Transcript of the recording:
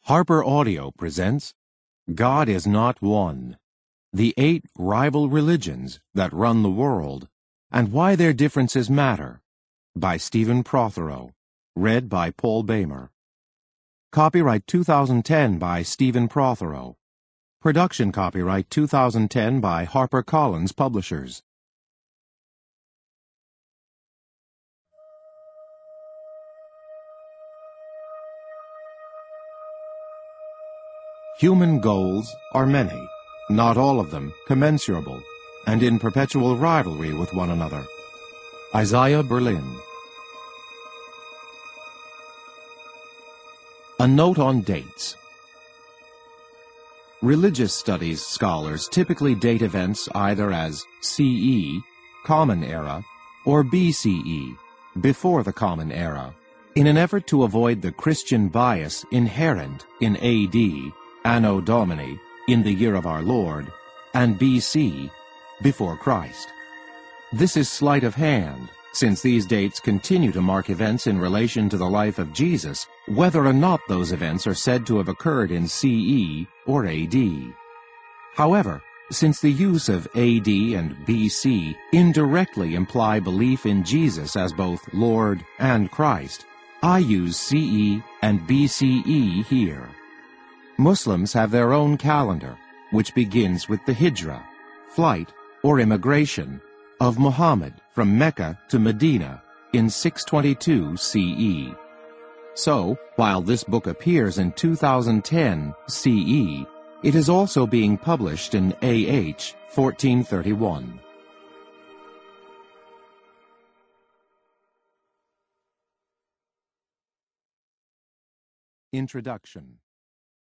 Harper Audio presents God is Not One: The 8 Rival Religions That Run the World, and Why Their Differences Matter, by Stephen Prothero, read by Paul Boehmer. Copyright 2010 by Stephen Prothero. Production copyright 2010 by HarperCollins Publishers. Human goals are many, not all of them commensurable, and in perpetual rivalry with one another. Isaiah Berlin. A note on dates. Religious studies scholars typically date events either as CE, Common Era, or BCE, before the Common Era, in an effort to avoid the Christian bias inherent in AD, Anno Domini, in the year of our Lord, and BC, before Christ. This is sleight of hand, since these dates continue to mark events in relation to the life of Jesus, whether or not those events are said to have occurred in CE or AD. However, since the use of AD and BC indirectly imply belief in Jesus as both Lord and Christ, I use CE and BCE here. Muslims have their own calendar, which begins with the Hijra, flight or immigration, of Muhammad from Mecca to Medina in 622 CE. So, while this book appears in 2010 CE, it is also being published in AH 1431. Introduction.